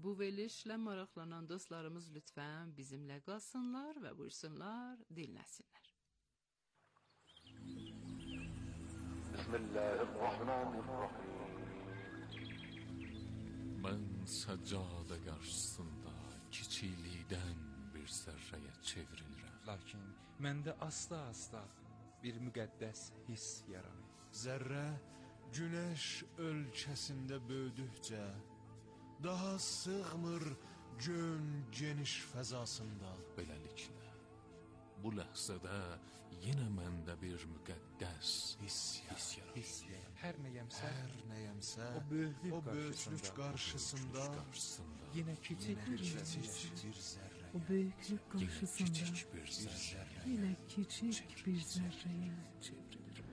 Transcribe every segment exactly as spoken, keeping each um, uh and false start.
Bu verilişlə maraqlanan dostlarımız lütfən bizimlə qalsınlar və buyursunlar, dinləsinlər. Bismillahirrahmanirrahim. Mən səccada qarşısında kiçiklikdən bir zərrəyə çevrilirəm. Lakin məndə asta-asta bir müqəddəs hiss yaranır. Zərrə günəş ölkəsində böyüdükcə daha sığmır gön geniş fəzasında. Beləliklə, bu ləhzədə yenə məndə bir müqəddəs Hiss yaranır. Hiss yaranır. Hər nəyəmsə, Hər nəyəmsə o böyüklük o böyüklük qarşısında, qarşısında yenə kiçik bir kiçik zərrə. bir zərrə. O büyüklük yenə karşısında kiçik bir zərrə yine küçük bir zerreye çevrilir.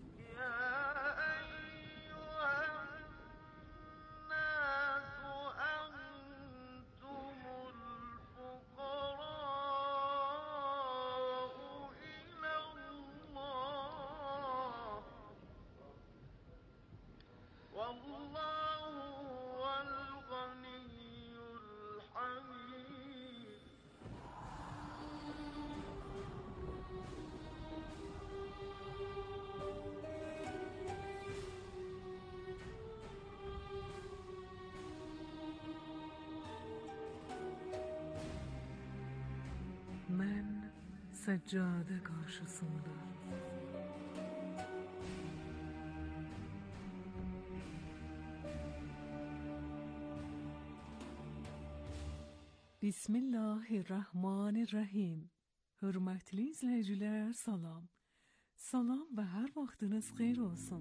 Ben seccade karşısında Bismillahirrahmanirrahim. Hürmetli izleyiciler salam. Salam ve her vaktiniz xeyir olsun.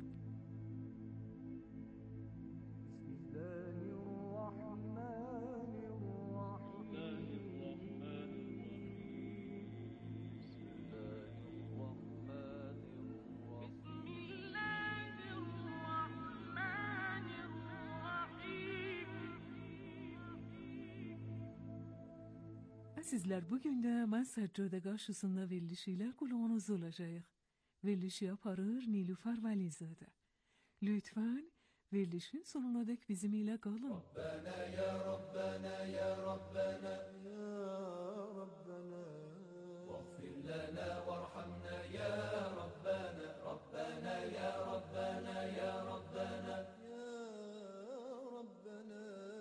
Sizler bugün de ben seccade karşısında verilişiyle kulağınız olacağız. Verilişi yaparır Nilüfer Velizade. Lütfen verilişin sonuna dek bizimle kalın. Rabbena ya Rabbena ya Rabbena ya Rabbena Vagfir lana varhamna ya Rabbena Rabbena ya Rabbena ya Rabbena ya Rabbena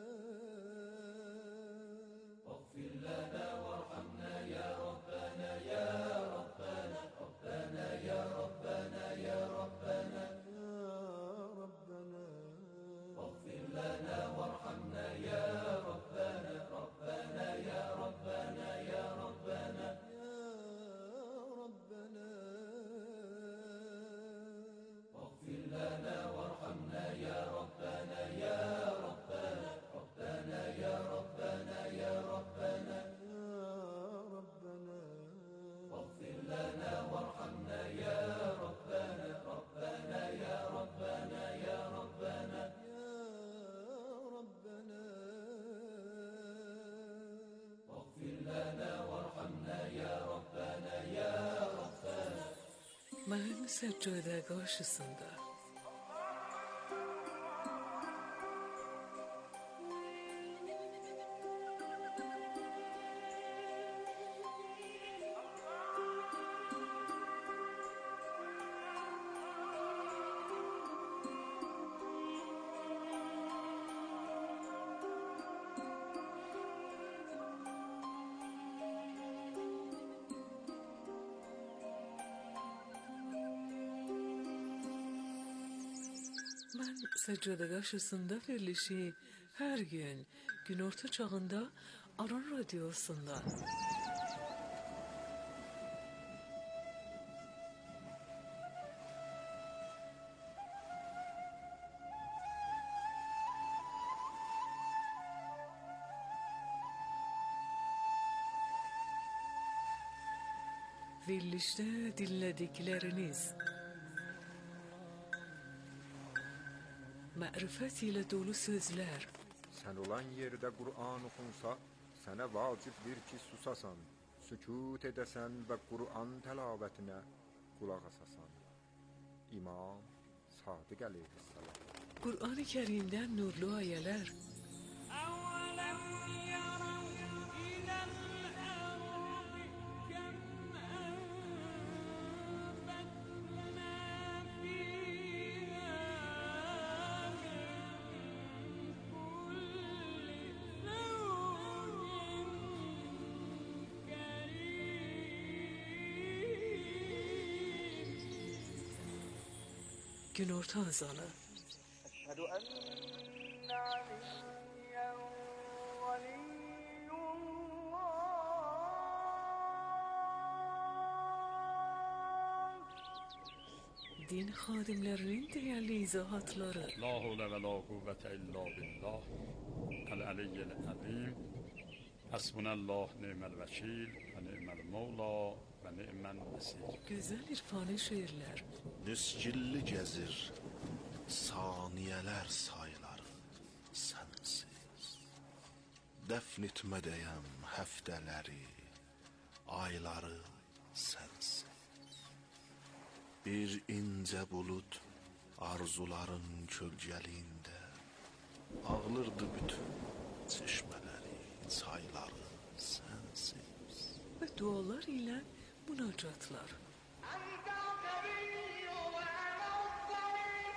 Vagfir lana varhamna ya Rabbena ya Rabbena Rabbena ya Rabbena ya Rabbena اغفر لنا وارحمنا يا ربنا ربنا يا ربنا يا ربنا يا ربنا اغفر لنا وارحمنا يا ربنا يا ربنا ربنا يا ربنا يا ربنا يا ربنا اغفر لنا وارحمنا يا ربنا ربنا يا ربنا يا ربنا لنا وارحمنا يا ربنا يا ربنا Ben seccade karşısında Ben seccade karşısında verilişi her gün günorta çağında Aran Radyosu'nda verilişte dinledikleriniz mərifət ilə dolu sözlər. Sən olan yerdə Qur'an oxunsa, sənə vacibdir ki, susasan, sükut edəsən və Qur'an təlavətinə qulaq asasan. İmam Sadiq əleyhissalam. Qur'an-ı Kərimdən nurlu ayələr. Əvvələm günorta azanı. أشهد أن عليا ولي الله Din xadimlərinin dəyərli izahatları. La havle ve la kuvvete illa billah. El-aliyyil azim. Hasbunallah ni'mel vekil ve ni'mel mevla ve ni'mel nesir. Gözəl irfani şeirlər. Nüsgilli gezir saniyeler sayıları sensiz. Defn etmədəyəm həftələri, ayları sensiz. Bir ince bulut arzuların kölgəliyində ağlırdı bütün çeşmələri, çayları sensiz. Və dualar ilə münacatlar. أنت الكريم وأنا الضعيف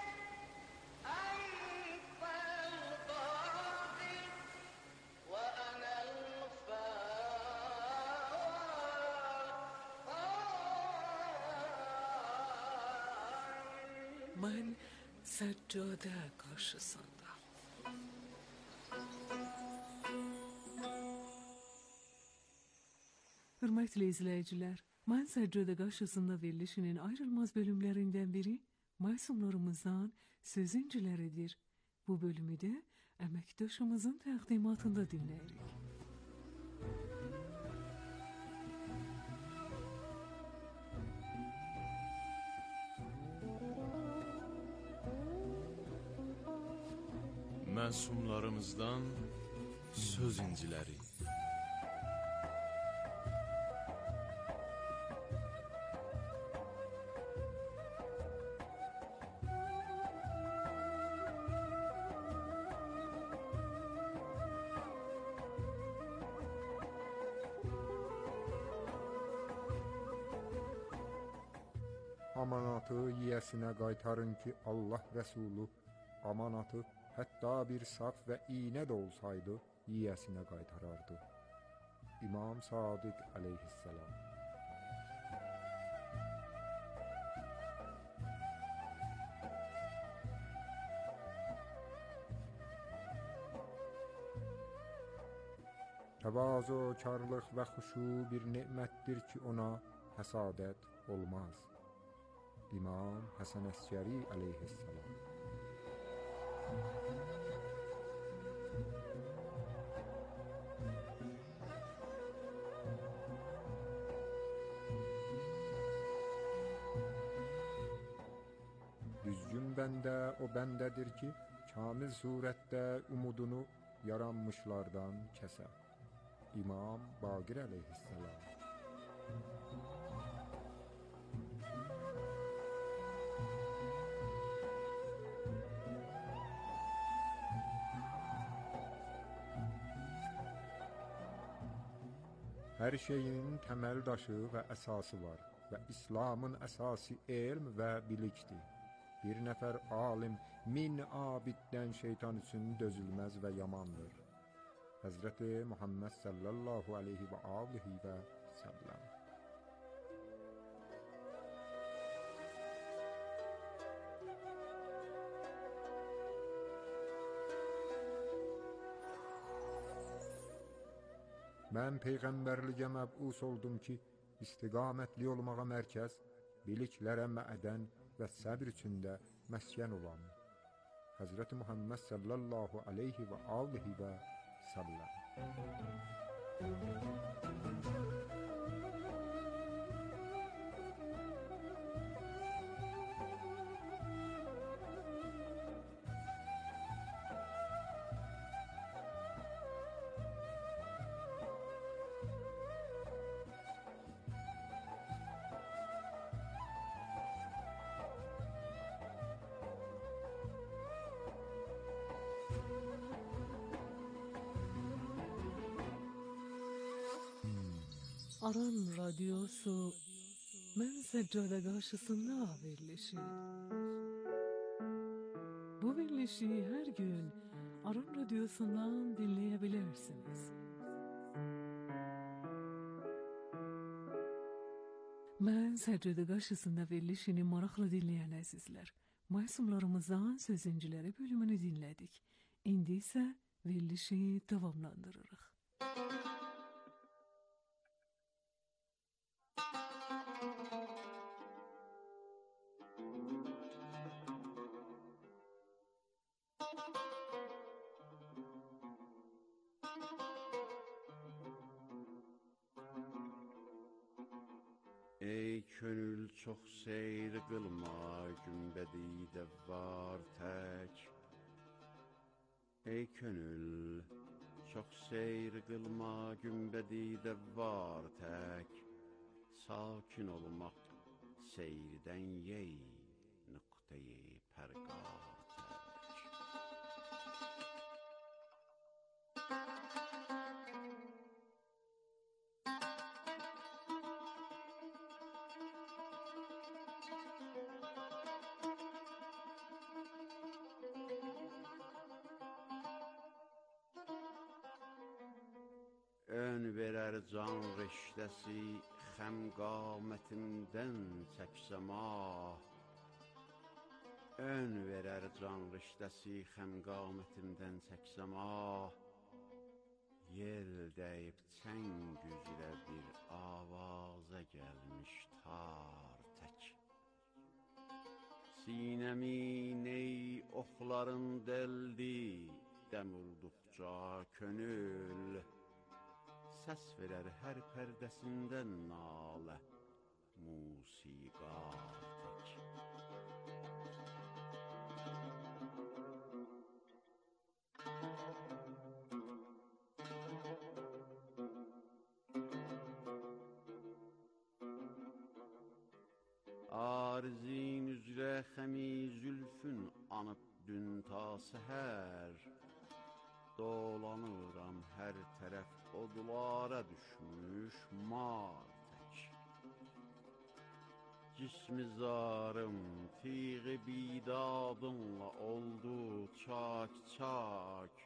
أنت القادر وأنا الفاعل Mən səccadə qarşısında. Hörmətli izləyicilər, mən səccadə qarşısında verilişinin ayrılmaz bölümlərindən biri məsumlarımızdan sözüncüləridir. Bu bölümü də əməkdaşımızın təqdimatında dinləyirik. Məsumlarımızdan söz inciləri. Amanatı yiyəsinə qaytarın ki, Allah Rəsulu amanatı hətta bir saf və iynə də olsaydı yiyəsinə qaytarardı. İmam Sadiq əleyhissalam. Təvazökarlıq və xuşu bir nemətdir ki, ona həsadət olmaz. İmam Həsən Əskəri əleyhissalam. Düzgün bəndə o bəndədir ki, kamil surətdə umudunu yaranmışlardan kəsə. İmam Baqir əleyhissalam. Hər şeyin təməl daşı və əsası var və İslamın əsası elm və bilikdir. Bir nəfər alim min abiddən şeytan üçün dözülməz və yamandır. Həzrəti Muhammed sallallahu aleyhi və alihi və səlləm. Mən peyğəmbərliyə məbus oldum ki, istiqamətli olmağa mərkəz, biliklərə məədən və səbr içində məskən olan Həzrəti Muhammed sallallahu aleyhi və alihi və səlləm. Aran Radyosu Mən Səccadə qarşısında verilişi. Bu verilişi hər gün Aran Radyosundan dinləyə Mən Səccadə qarşısında verilişini maraqla dinləyən əzizlər, Masumlarımızdan sözüncüleri bölümünü dinledik. İndi ise verilişi tamamlandırırıq. Ey könül çox seyr qılma, günbədi də var tək. Ey könül çox seyr qılma, günbədi də var tək. Sakin olmaq seyirdən yey, nöqteyi pərqar tək. Ön verər can reştəsi, xəm qamətimdən çəksəm ah. Ön verər can reştəsi, xəm qamətimdən çəksəm ah. Yel dəyib çəng üzrə bir avaza gəlmiş tar tək. Sinəmi ney oxların dəldi, dəm olduqca könül. Səs verər hər pərdəsindən nalə, musiqar tək. Arzin üzrə xəmi zülfün anıb dün ta səhər. Dolanıram hər tərəf odlara düşmüş mar tək. Cismi zarım tiği bidadınla oldu çak-çak.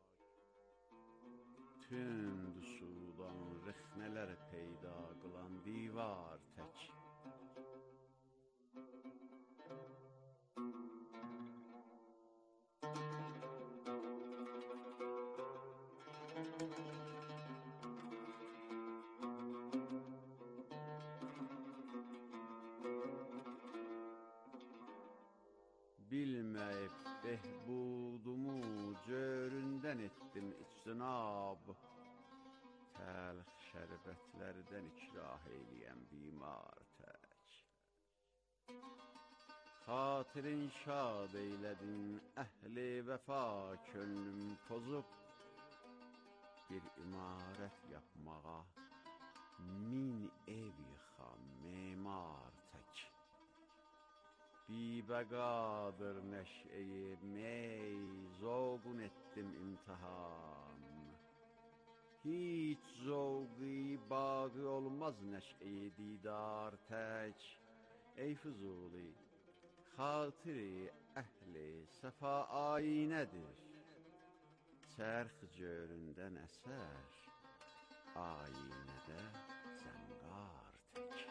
Tünd sudan rəxnələr peyda qılan divar tək. Bilməyib behbudumu cöründən etdim ictinab. Təlx şərbətlərdən ikrah eyləyəm bimar tək. Xatirin şad eylədin əhli vəfa, könlüm pozub. Bir imarət yapmağa min ev yıxam memar tək. Bibəqadır nəşəyi mey, zoğun etdim imtihan. Hiç zoği bağı olmaz nəşəyi didar tək. Ey Füzuli, xatiri əhli səfa aynədir. Çərx cöründən əsər, aynədə zənqar tək.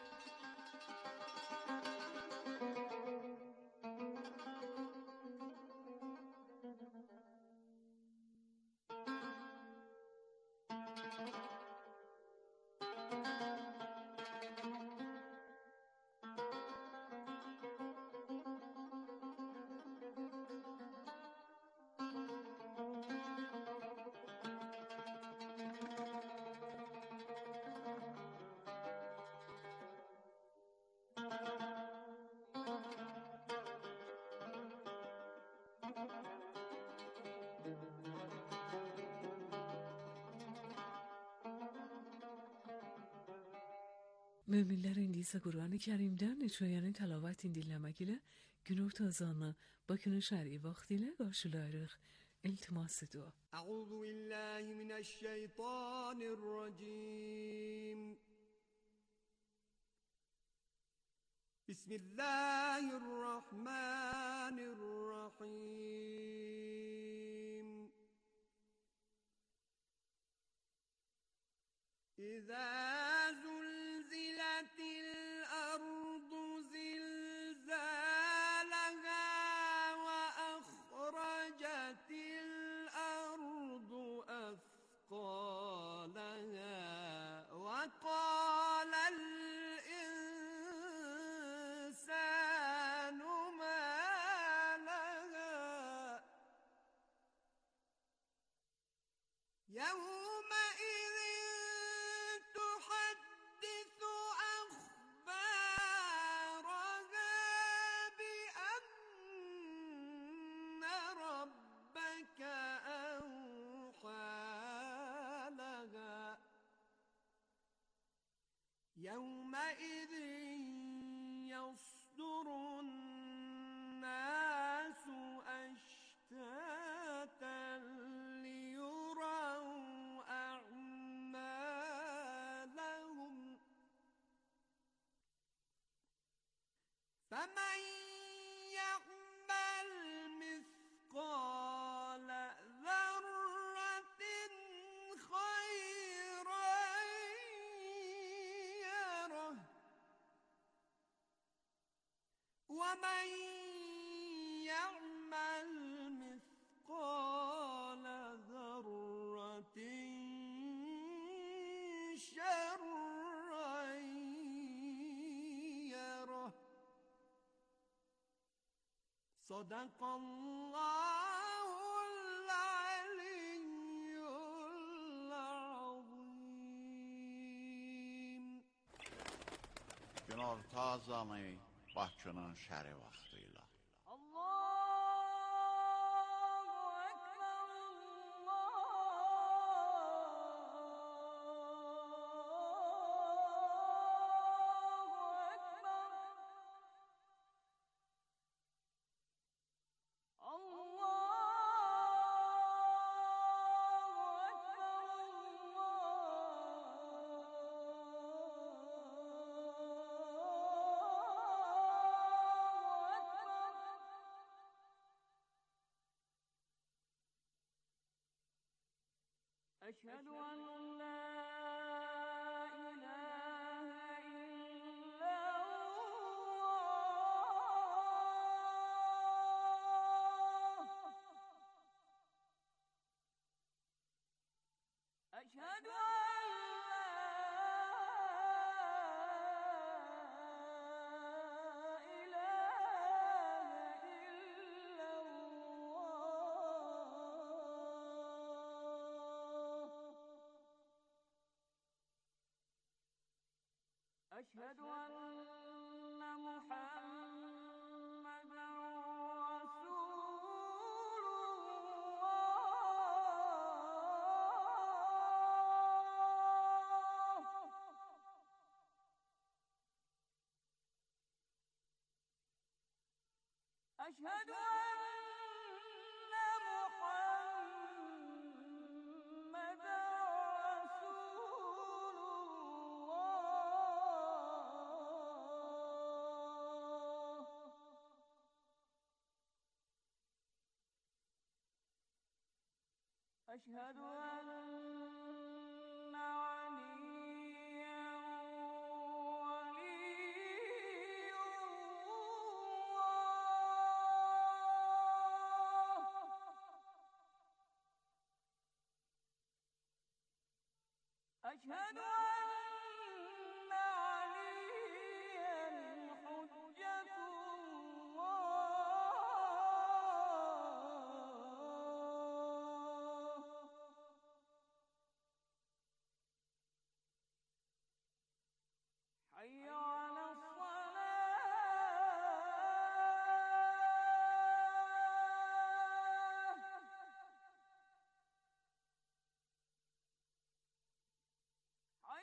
Möminlər indi isə Qur'an-ı Kərimdən neçəyəni təlavət dinləmək ilə günorta azanı Bakının şəri vaxtı ilə qarşılayırıq. İltimas dua. Əuzu billahi mineşşeytanirracim. Bismillahirrahmanirrahim. İzâ زلزلت الأرض زلزالها يومئذ تحدث أخبارها بأن ربك أوحى لها يومئذ يصدر الناس أشتاتا ليروا أعمالهم فمن يعمل مثقال ذرة خيرا يره ومن يعمل مثقال ذرة شرا يره صدق الله العلي العظيم. Günorta azanı Bakının şəri vaxtı ilə. أشهد أن لا إله إلا الله أشهد أن أشهد أن محمدا رسول الله أشهد أن محمدا رسول أشهد أن عليا ولي الله أشهد أن عليا حجة حي على الصلاة حي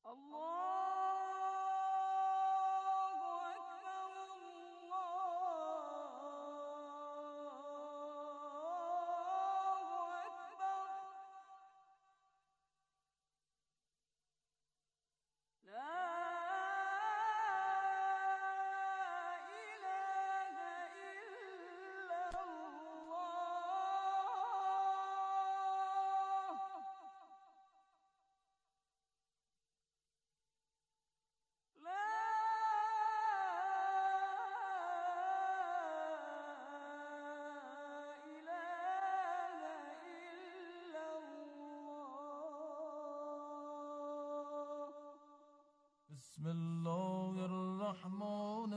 بسم الله الرحمن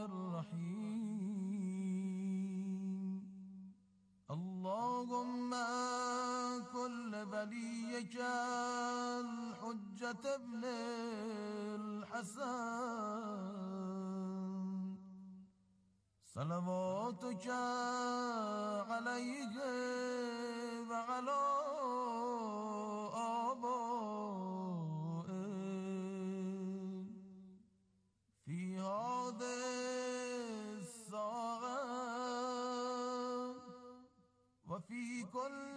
الرحيم اللهم كل وليك الحجة ابن الحسن صلواتك عليه وعلى وفي كل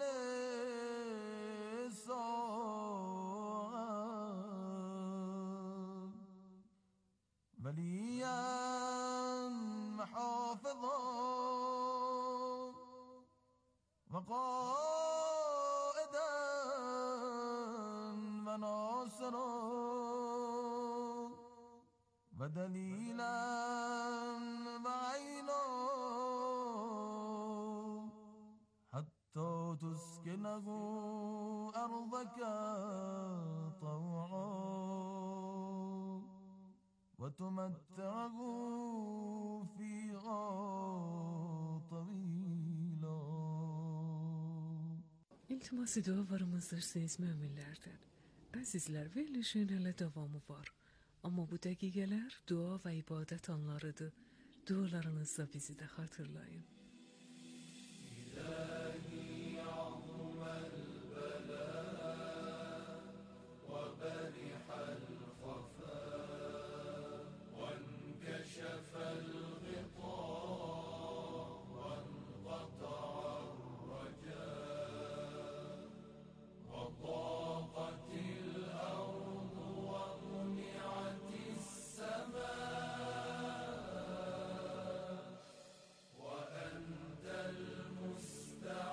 ساعة وليا محافظا وقائدا وناصرا ودليلا وعينا حتى تسكنه أرضك طوعا وتمتعه فيها طويلا. İltiması dualarımızdır siz müminlerden. Azizler, verilişin hele devamı var. Ama bu dakikalar dua ve ibadet anlarıdır. Dualarınızla bizi de hatırlayın. إلهي عظم البلاء وبرح الخفاء وانكشف الغطاء وانقطع الرجاء وضاقت الأرض ومنعت السماء وأنت المستعان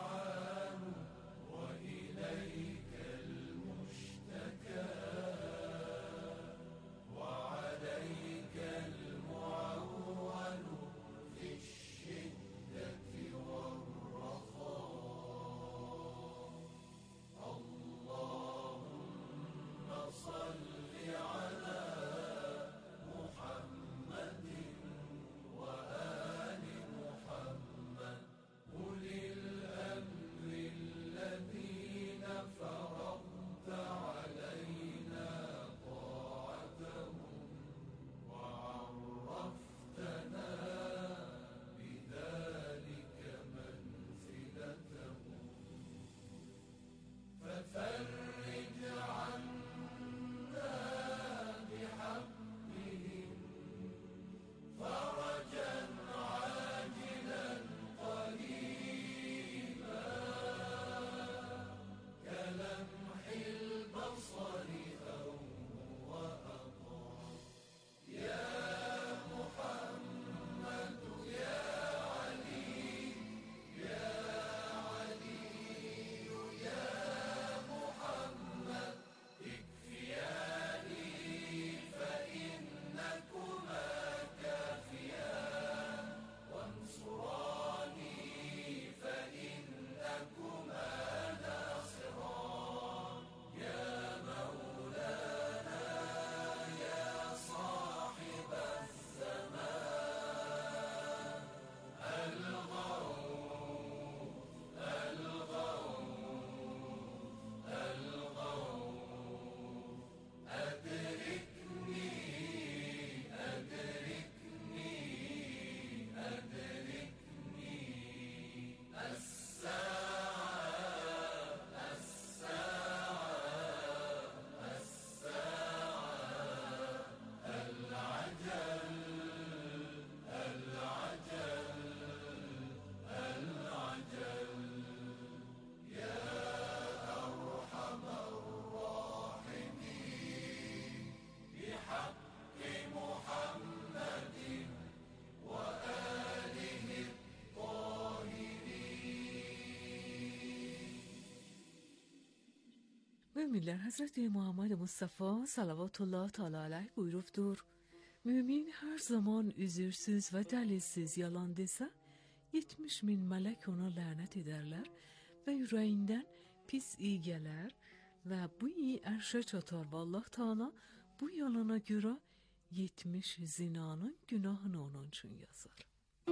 Müminler Hazreti Muhammed Mustafa salavat Allah Teala aleyh buyurubdur. Mümin her zaman üzürsüz ve delilsiz yalan dese, yetmiş min melek ona lanet ederler ve yüreğinden pis iyi gelir ve bu iyi erşe çatar ve Allah Teala bu yalana göre yetmiş zinanın günahını onun için yazar.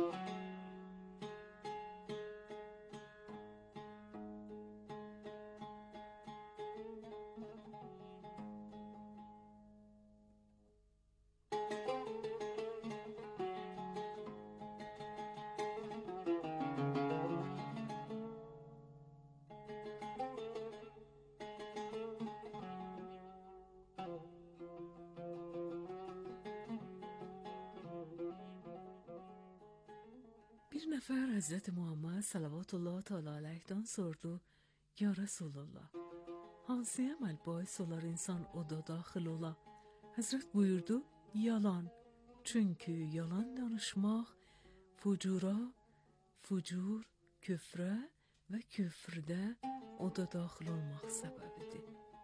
Bir nefer Hazreti Muhammed salavatullah teala aleyh'den sordu: Ya Resulallah, hansı emel bais olar insan oda daxil ola? Hazret buyurdu: yalan. Çünkü yalan danışmaq fucura, fucur, küfre ve küfrde oda daxil olmaq səbəbidir.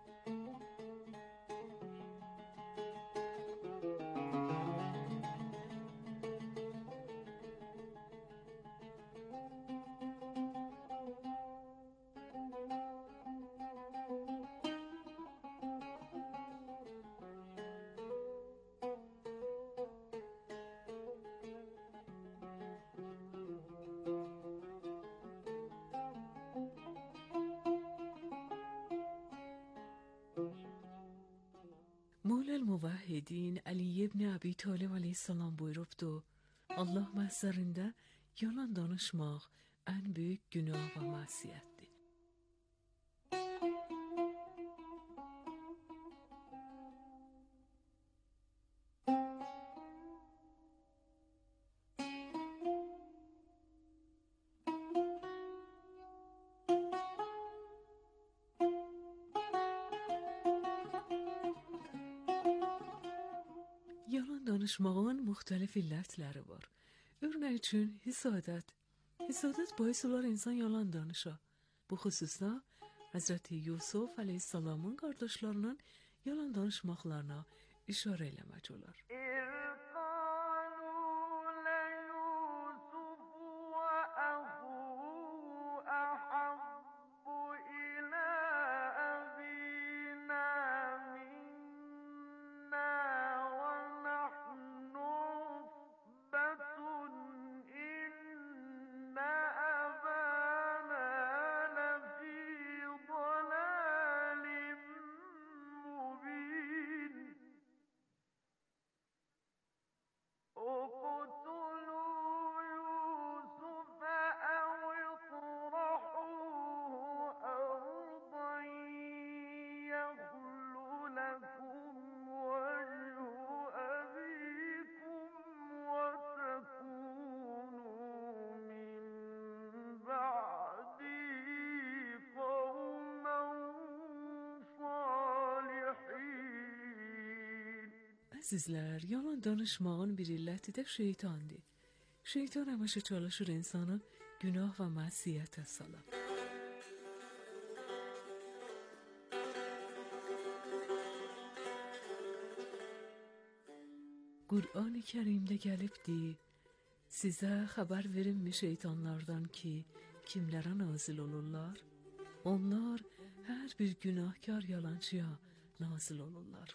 Mevla'l Muvahhidin Ali ibn Abi Talib aleyhisselam buyurubdu: Allah mahzarında yalan danışmaq en büyük günah ve masiyettir. Yalan danışmağın müxtəlif illətləri var. Örnek üçün hisadət. Hisadət bais olar insan yalan danışa. Bu xüsusda Hazreti Yusuf aleyhisselamın qardaşlarının yalan danışmaqlarına işarə eləmək olar. Əzizlər, yalan danışmağın bir illəti də şeytandır. Şeytan həmişə çalışır insanı günah və məsiyyətə sala. Qur'an-ı Kərimdə gəlibdir: sizə xəbər verilmi şeytanlardan ki, kimlərə nazil olurlar? Onlar hər bir günahkar yalancıya nazil olurlar.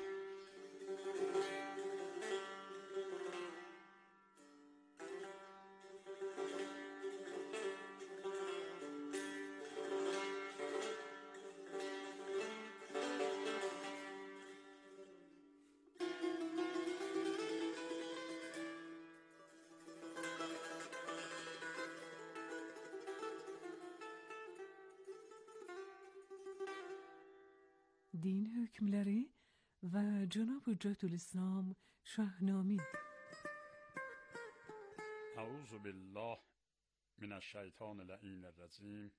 Din hükümleri ve Cenab-ı Hüccetü'l-İslam Şahnamî. Euzu billah mineşşeytanirracim.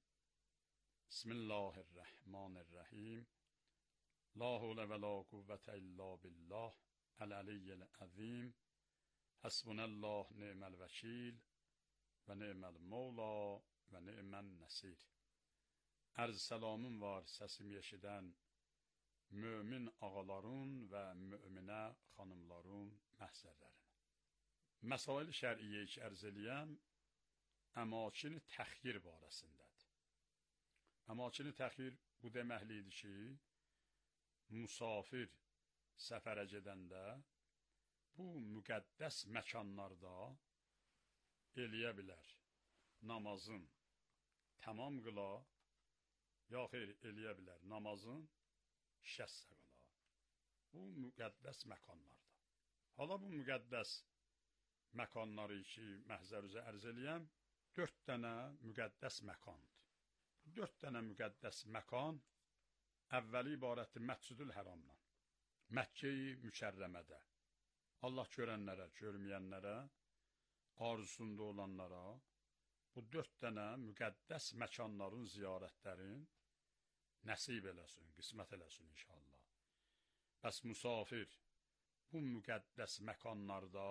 Bismillahirrahmanirrahim. La havle ve la kuvvete illa billah el-aliyyil azim. Hasbunallah ni'mel vekil ve ni'mel mevla ve ni'men nasir. Ərz səlamım var səsimi eşidən mömin ağaların və möminə xanımların məhzərlərinə. Məsail şər'iyyə ki ərz eləyəm, əmakin təxir barəsindədir. Əmakin təxir bu deməklidir ki, musafir səfərə gedəndə bu müqəddəs məkanlarda eləyə bilər namazın tamam qıla, ya xeyr eləyə bilər namazın şəssə qıla. Bu müqəddəs məkanlarda. Hala bu müqəddəs məkanları ki, məhzər üzə ərz eləyəm, dörd dənə müqəddəs məkandır. Bu dörd dənə müqəddəs məkan əvvəli ibarətdir Məscidül Həramdan. Məkkə-i Mükərrəmədə. Allah görənlərə, görməyənlərə, arzusunda olanlara bu dörd dənə müqəddəs məkanların ziyarətlərin nəsib eləsin, qismət eləsin inşallah. Bəs musafir bu müqəddəs məkanlarda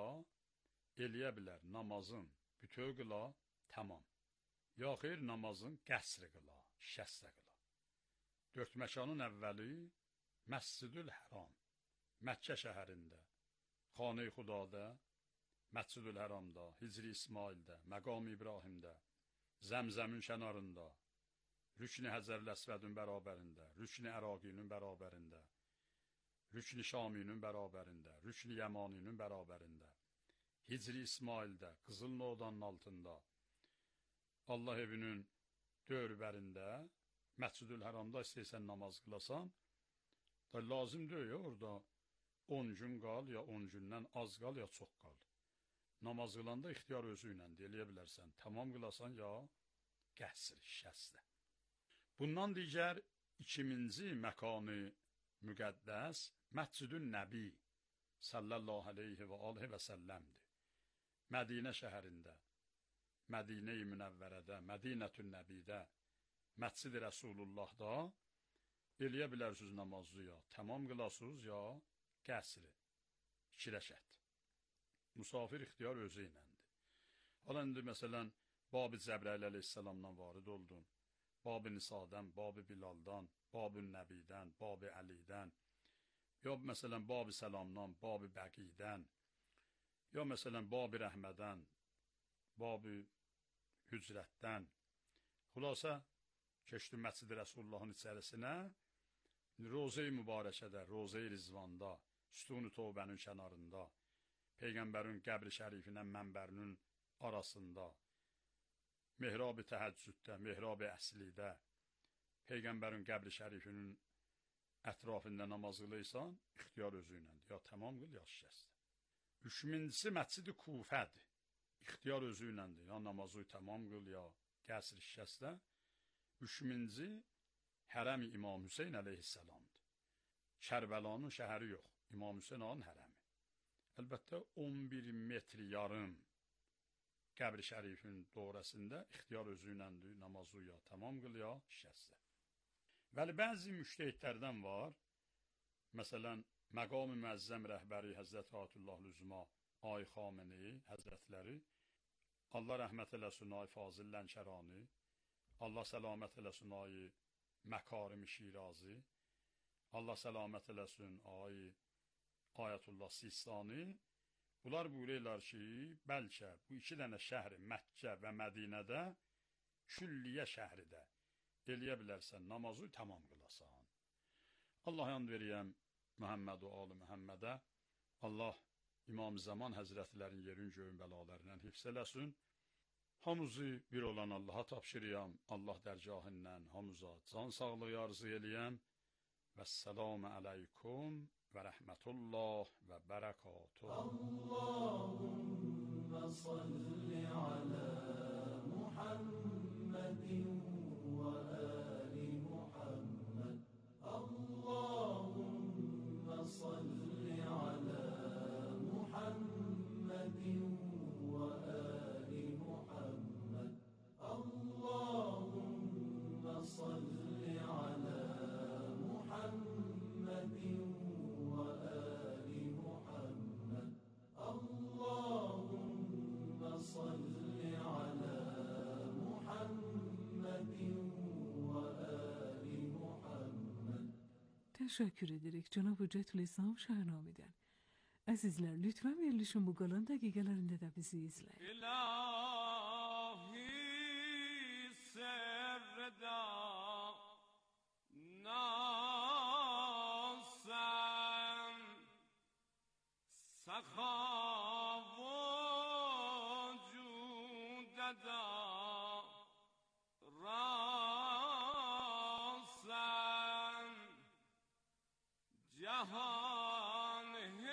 eləyə bilər namazın bütöv qıla, tamam. Ya xeyr namazın qəsri qıla, şəssə qıla. Dörd məkanın əvvəli Məscidül Həram, Məkkə şəhərində, Xanə-i Xudada, Məscidül Həramda, Hicri İsmaildə, Məqam-ı İbrahimdə, Zəmzəmin kənarında, Rükn-i Həzərl Əsvədin bərabərində, Rükn-i Əraqinin bərabərində, Rükn-i Şaminin bərabərində, Rükn-i Yəmaninin bərabərində, Hicri İsmaildə, Qızıl Nodanın altında, Allah evinin dörbərində, Məscidül Həramda istəysən namaz qılasan, da lazım deyil orada on gün qal, ya on gündən az qal, ya çox qal. Namaz qılanda ixtiyar özü ilə deyə bilərsən, tamam qılasan, ya qəsr, şəsdə. Bundan digər ikinci məkanı müqəddəs Məscidün Nəbi sallallahu aleyhi və aleyhi və səlləmdir. Mədinə şəhərində, Mədinə-i Münəvvərədə, Mədinətün Nəbidə, Məscid-i Rəsulullahda eləyə bilərsiniz namazı, ya tamam qılasınız, ya qəsri, iki rəkət. Musafir ixtiyar özü iləndir. Hala indi məsələn, Bab-ı Cəbrəil əleyhissalamdan varid oldun, Bab-ı Nisadən, Bab-ı Bilaldan, Bab-ı Nəbidən, Bab-ı Əlidən, ya məsələn, Bab-ı Səlamdan, Bab-ı Bəqidən, ya məsələn, Bab-ı Rəhmədən, Bab-ı Hücrətdən. Xülasə, keçdim Məscid-i Rəsullahın içərisinə, Roze-i Mübarəkədə, Roze-i Rizvanda, Sütun-u Tövbənin kənarında, Peyğəmbərin qəbri şərifinin mənbərinin arasında, Mehrab-ı Təhəccüddə, Mehrab-ı Əslidə, Peyğəmbərin qəbri şərifinin ətrafında namaz qılıysan, ixtiyar özü iləndir. Ya tamam qıl, ya şəsdə. Üçüncüsü Məscid-i Kufədir. İxtiyar özü iləndir. Ya namazı tamam qıl, ya qəsr şəsdə. Üçüncü Hərəm-i İmam Hüseyn əleyhissalamdır. Kərbəlanın şəhəri yox, İmam Hüseyn onun hərəmi. Əlbəttə on bir metr yarım qəbri şərifin doğrasında ixtiyar özü iləndir. Namazı ya tamam qıl, ya şəsdə. Vəli bəzi müştəhidlərdən var, məsələn, Məqam-ı Müəzzəm rəhbəri Həzrət Ayətullah Lüzma Ay Xameneyi Həzrətləri, Allah rəhmət eləsin Ay Fazil Lənkərani, Allah səlamət eləsin Ay Məkarim Şirazi, Allah səlamət eləsin Ay Ayətullah Sistani. Bunlar buyururlar ki, bəlkə bu iki dənə şəhri Məkkə və Mədinədə külliyə şəhridə eləyə bilərsən, namazı tamam qılasan. Allah yan veriyəm Məhəmməd və Ali Məhəmmədə. Allah İmam Zaman Həzrətlərin yerin göyün bəlalarından hifz eləsin. Hamımızı bir olan Allaha tapşırıyam. Allah dərgahından hamıza can sağlığı arzu eləyəm. Vəssalamu aleykum və rəhmətullah və bərəkatuhu. Allahümme salli ala Muhammedin ve ali Muhammed. Allahümme salli ala Muhammedin ve ali Muhammed. Allahümme salli ala Muhammedin ve ali Muhammed. Allahümme salli ala Muhammedin teşekkür ederek Cenab-ı Cetül İslam şahnameden. Azizler lütfen verilişin bu kalan dakikalarında da bizi izleyin. İlahi serreda nasem sakhavu cudada rasem Cahan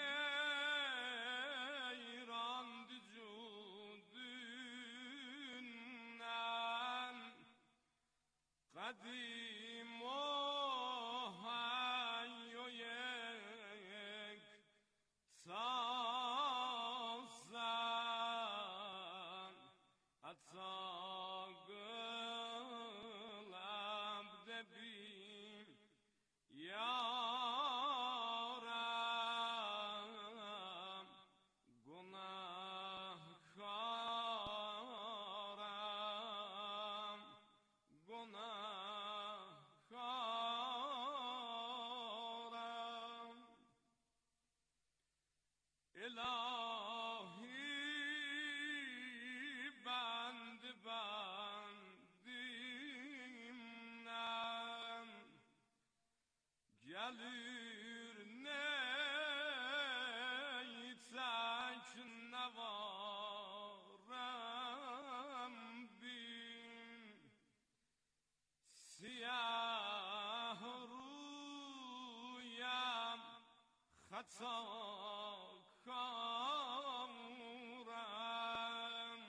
heyran dücudünden kadim o hayyoyek sazan atsagıl abdebim ya İlahi bend bendimden gelir ne içsek ne varım bin siyah rüyam hatsa kamuran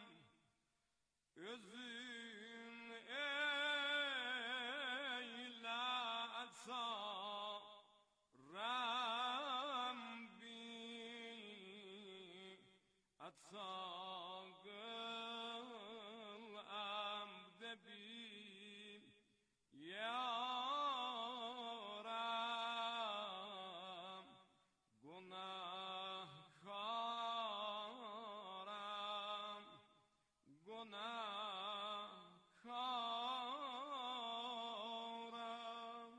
özün eyle atsa Rabbi atsa gıl amdebi ya Rab günah karam günah karam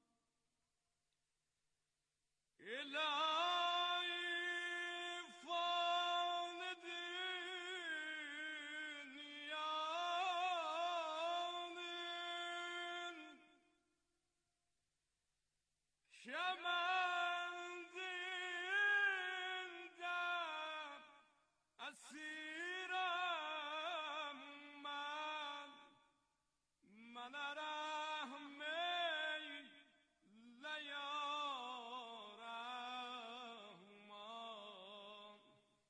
ilahi fan dünyanın şemendinde asiram man mana rahmeyle ya Rahman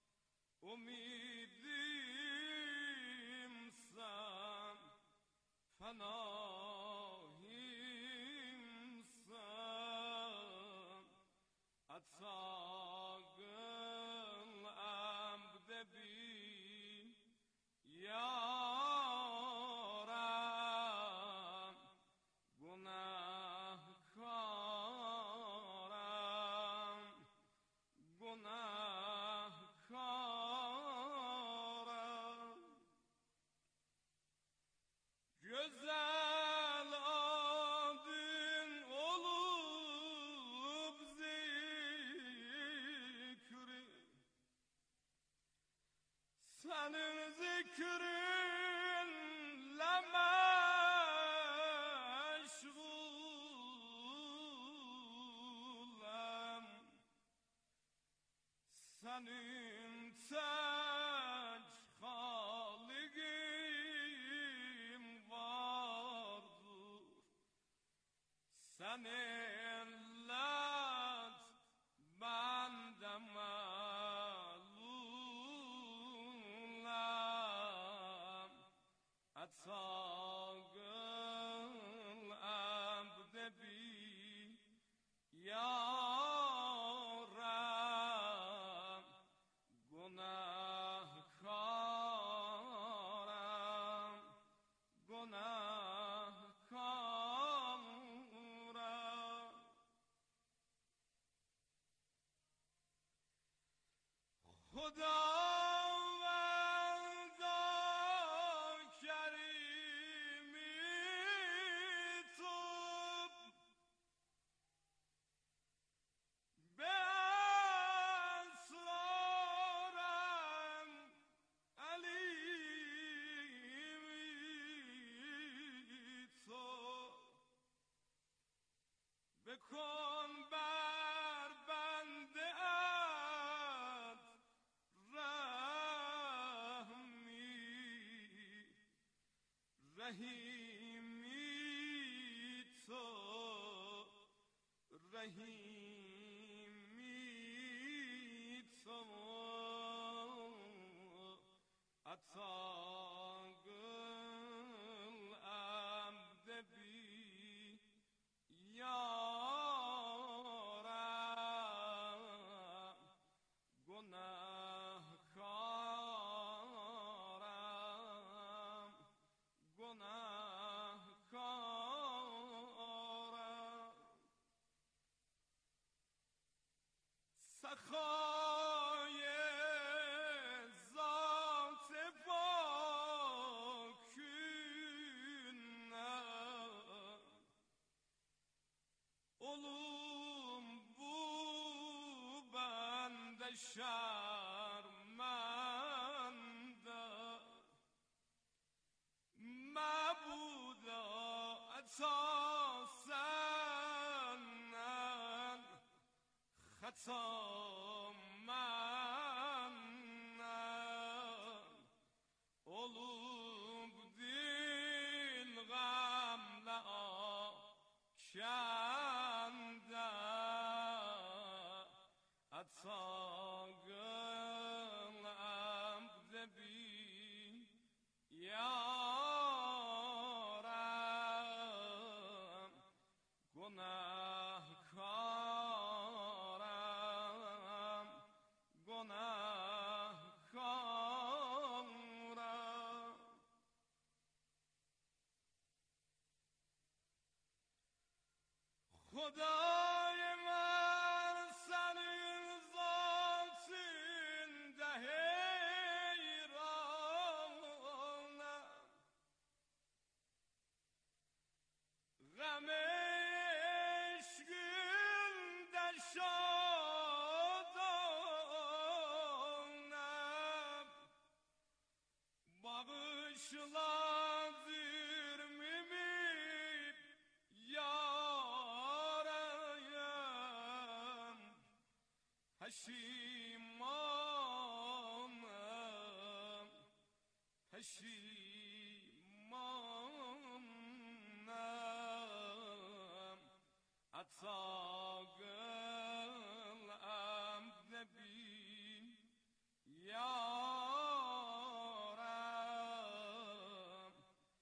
umidimsen fanahimsen atsagıl amdebi ya Rab günah karam günah karam güzel adın olup zikri senin zikrinle meşgulem senin tek haligim vardır senin lat bende malulem atsagıl abdebi ya Rab günah karam günah karam Hudavanda kerimi tub رحیمی تو رحیمی تو عطا گل عبد بی یارم گناهکارم گناهکارم سخای ذات پاکینم اولم bu bende şermende Mabuda esasen Hatam menden Olup dil gamle akşende Atagın abde bi yarem Günahkarem Günahkarem Khuday man senin zatinde heyranım Gam eşkinde şadanım Bağışla zirmimi yarayım Peşimanım Peşimanım Atagıl amde bi yarem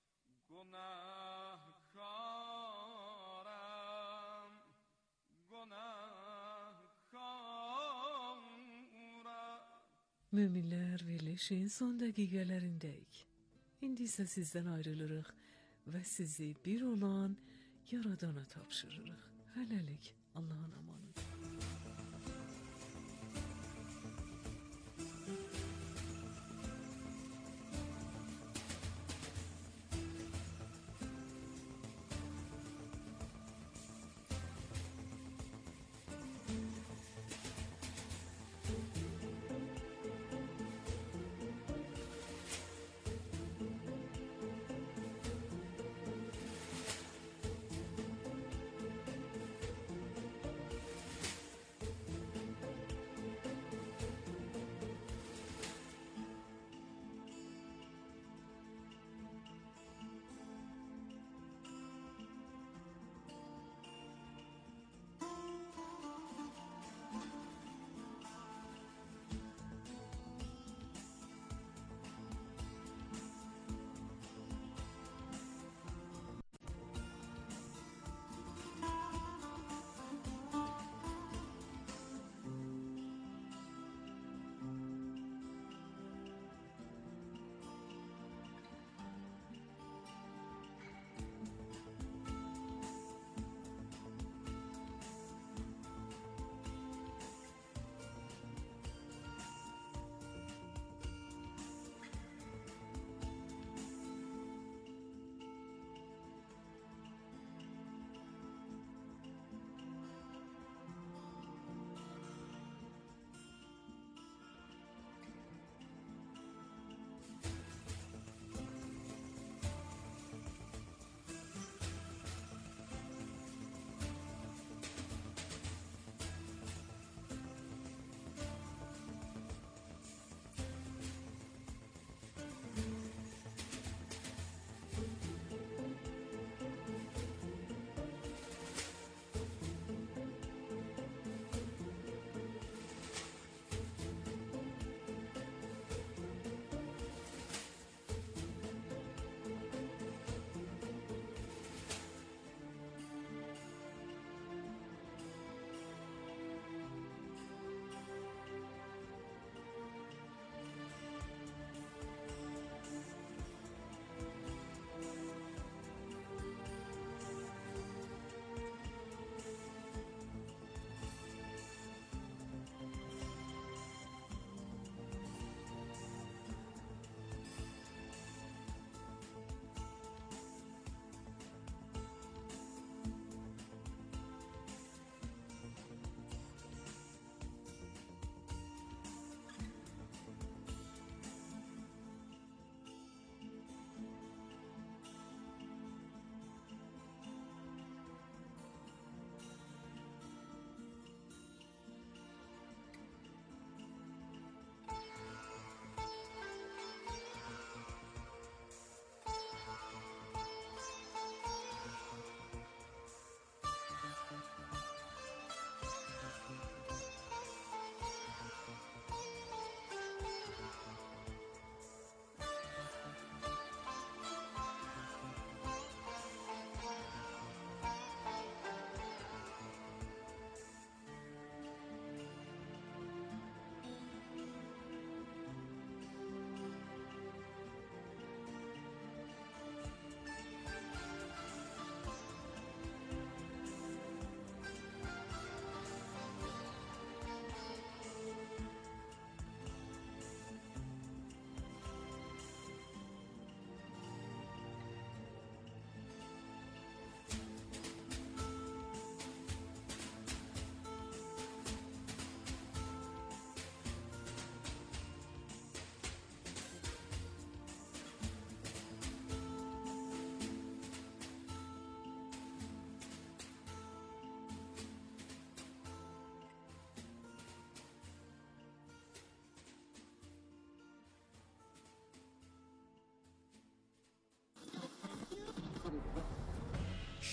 Günahkarem Günahkarem Müminler birleşin son dakikalarındayız. İndi ise sizden ayrılırıq ve sizi bir olan Yaradana tapşırırıq. Hələlik Allah'ın amanıdır.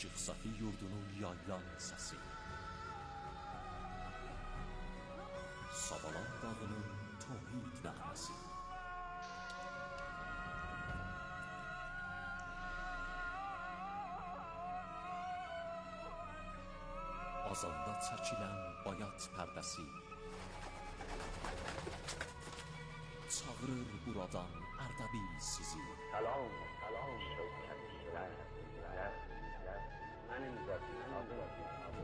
İşıq Safi yurdunun yaylan səsi, Savalan dağının tohid nəğməsi, azanda çəkilən bayat pərdəsi, çağırır buradan Ərdəbil sizi. Salam, salam şövkətliklər, mənim zəfim adım.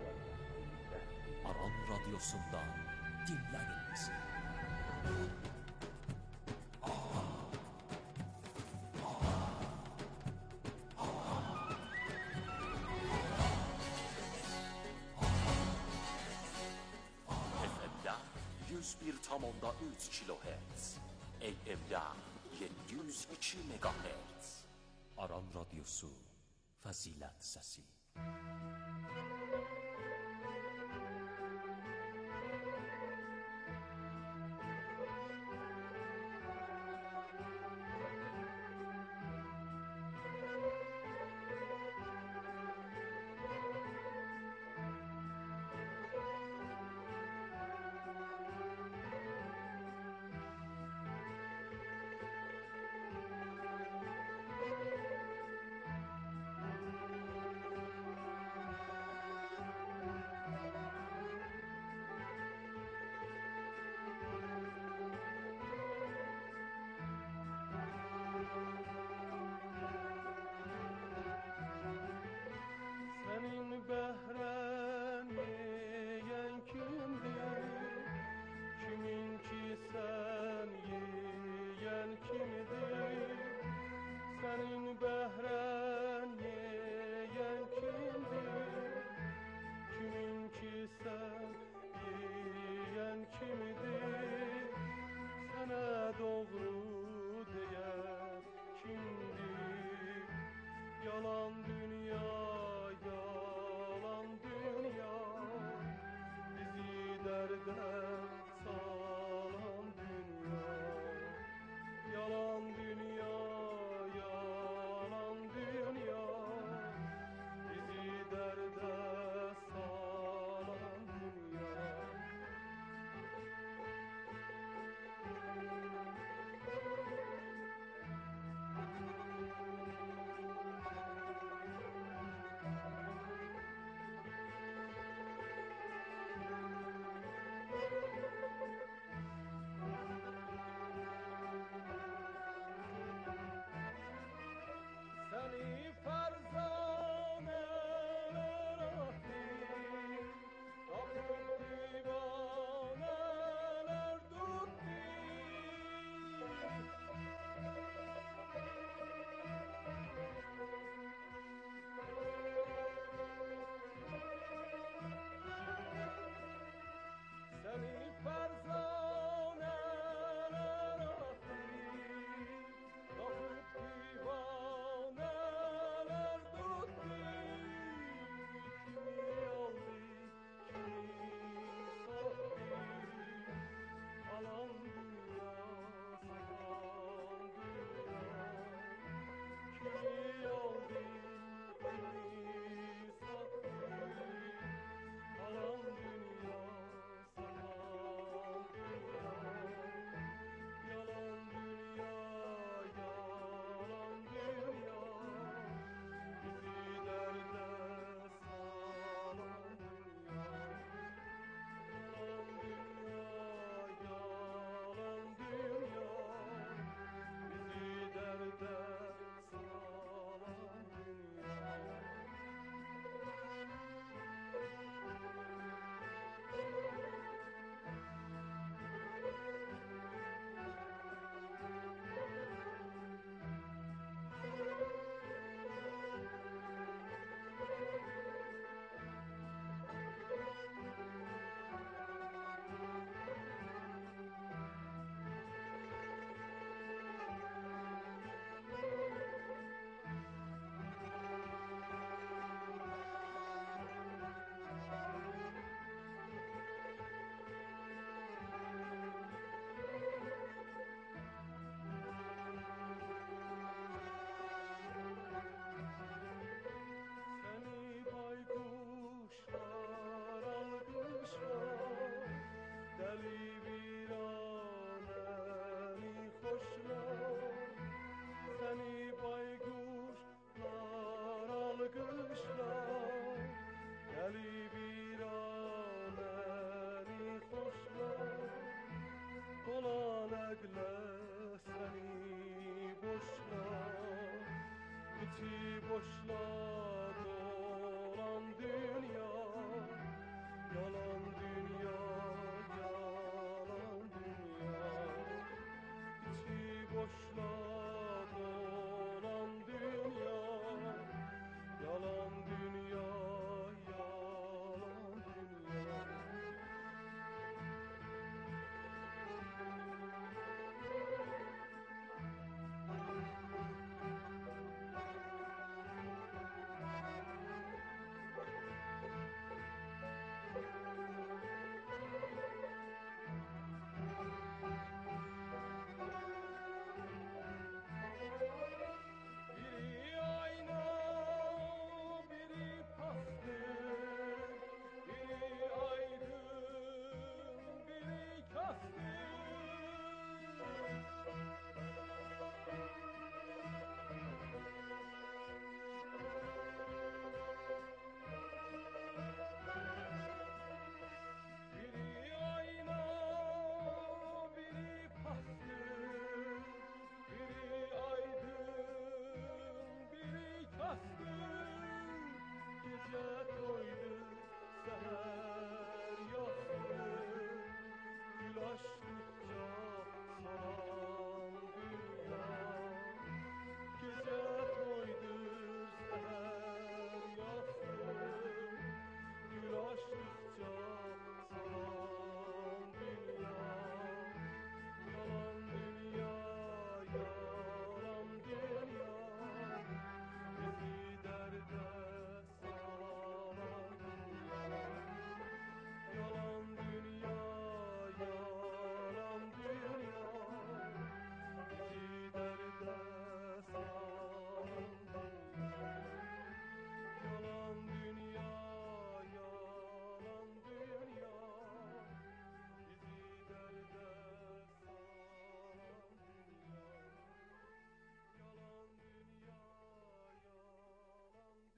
Aran radyosundan dinləyin bizi. yüz bir tam onda üç kilohertz, A M'də yeddi yüz iki megahertz. Aran radyosu, fəzilət səsi.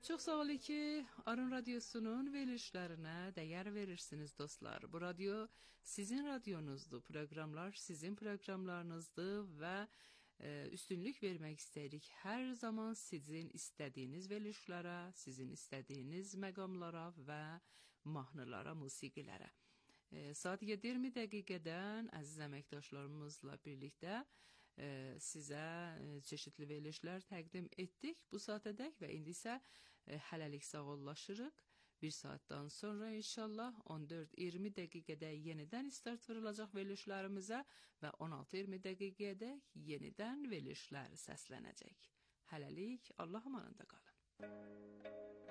Çox sağ olun ki, Arın Radyosu'nun verilişlərinə dəyər verirsiniz dostlar. Bu radyo sizin radyonuzdur, proqramlar sizin proqramlarınızdır və e, üstünlük vermək istəyirik. Hər zaman sizin istədiyiniz verilişlərə, sizin istədiyiniz məqamlara və mahnılara, musiqilərə. E, saat iyirmi dəqiqədən əziz əməkdaşlarımızla birlikdə e, sizə e, çeşitli verilişlər təqdim etdik bu saatədək və indi isə e, hələlik sağollaşırıq. Bir saatdan sonra inşallah on dörd iyirmi dəqiqədə yenidən start vurulacaq verilişlərimizə və on altı iyirmi dəqiqədə yenidən verilişlər səslənəcək. Hələlik Allah amanında qalın.